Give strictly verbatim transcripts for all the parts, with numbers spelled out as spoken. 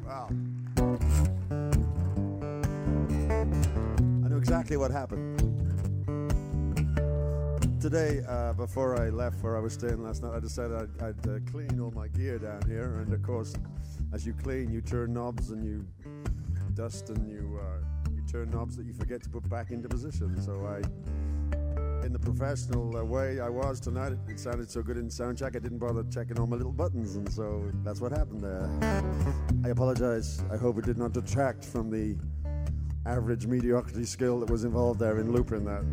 Wow. I knew exactly what happened. Today, uh, before I left where I was staying last night, I decided I'd, I'd uh, clean all my gear down here. And of course, as you clean, you turn knobs and you dust and you uh, you turn knobs that you forget to put back into position. So I, in the professional uh, way I was tonight, it, it sounded so good in sound check, I didn't bother checking all my little buttons, and so that's what happened there. I apologize. I hope it did not detract from the average mediocrity skill that was involved there in looping that.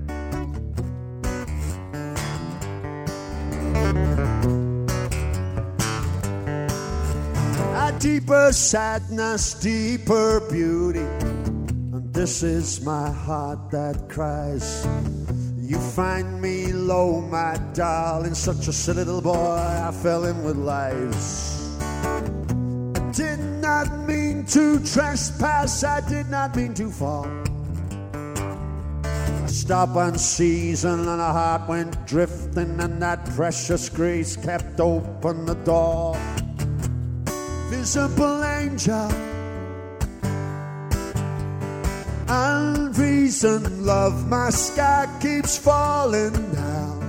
A deeper sadness, deeper beauty, and this is my heart that cries. You find me low, my darling, such a silly little boy, I fell in with lies. I did not mean to trespass, I did not mean to fall. I stopped on season and a heart went drifting, and that precious grace kept open the door. Visible angel, and reason, love, my sky keeps falling down.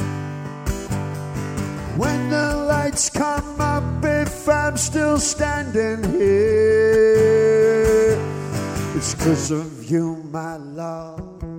When the lights come up, if I'm still standing here, it's 'cause of you, my love.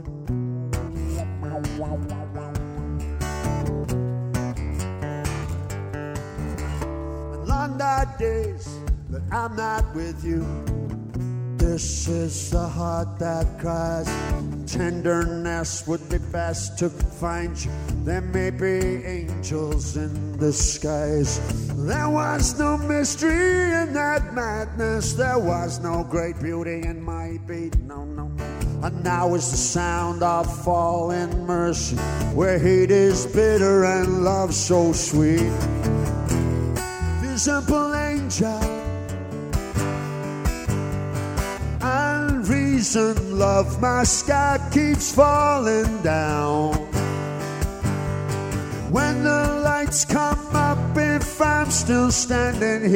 And on the days that I'm not with you, this is the heart that cries. Tenderness would be best to find you. There may be angels in the skies. There was no mystery in that madness. There was no great beauty in my beat. No, no, no. And now is the sound of falling mercy, where hate is bitter and love so sweet. Visible angel, reason, love, my sky keeps falling down. When the lights come up, if I'm still standing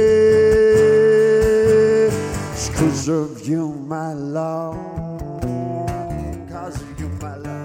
here, it's 'cause of you, my love. 'Cause of you, my love.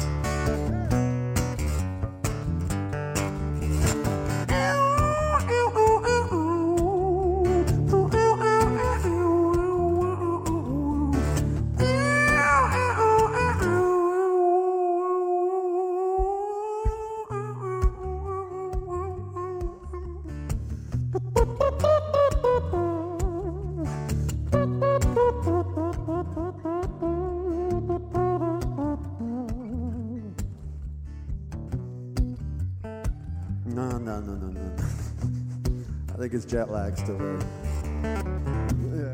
No, no, no, no, no. I think it's jet lag still there. Yeah.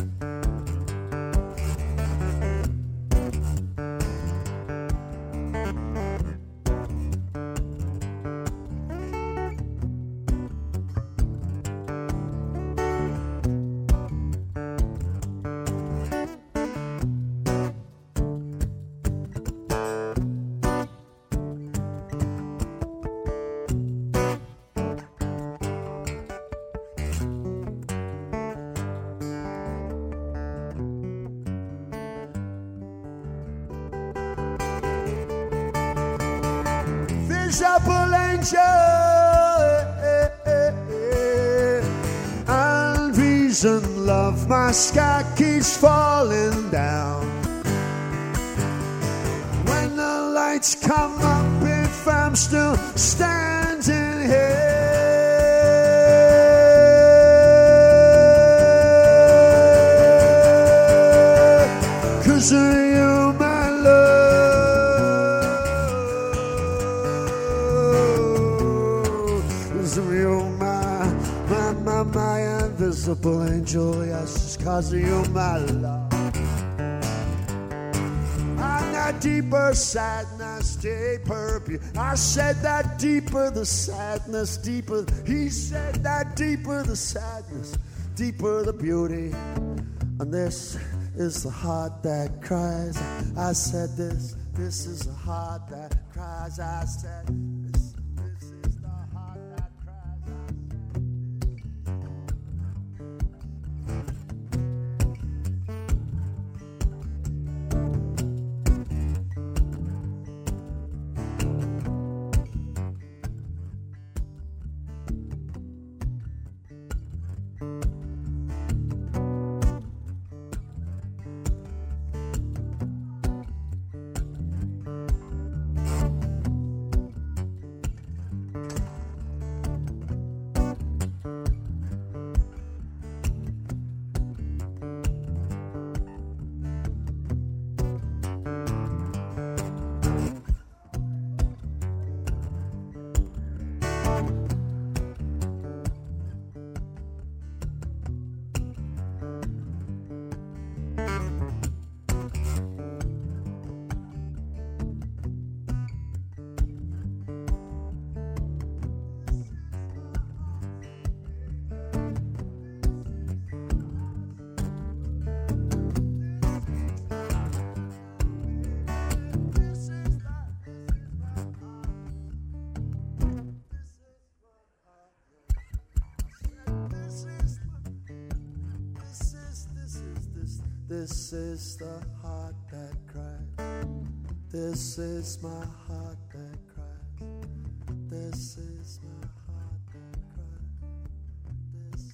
Visible angel, and reason, love, my sky keeps falling down. When the lights come up, if I'm still standing here, 'cause of you, my love. My invisible angel, yes, it's 'cause of you, my love. And that deeper sadness, deeper beauty. I said that deeper the sadness, deeper. He said that deeper the sadness, deeper the beauty. And this is the heart that cries. I said this, this is the heart that cries. I said this. This is the heart that cries. This is my heart that cries. This is my heart that cries. This is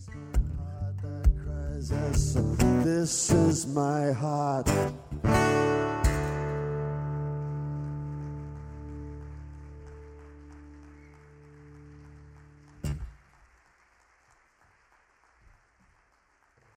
This is my heart.